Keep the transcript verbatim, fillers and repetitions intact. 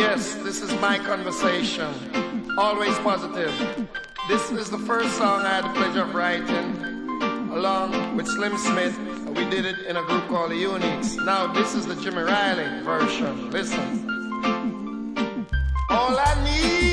Yes, this is my conversation. Always positive. This is the first song I had the pleasure of writing along with Slim Smith. We did it in a group called the Uniques. Now this is the Jimmy Riley version. Listen. All I need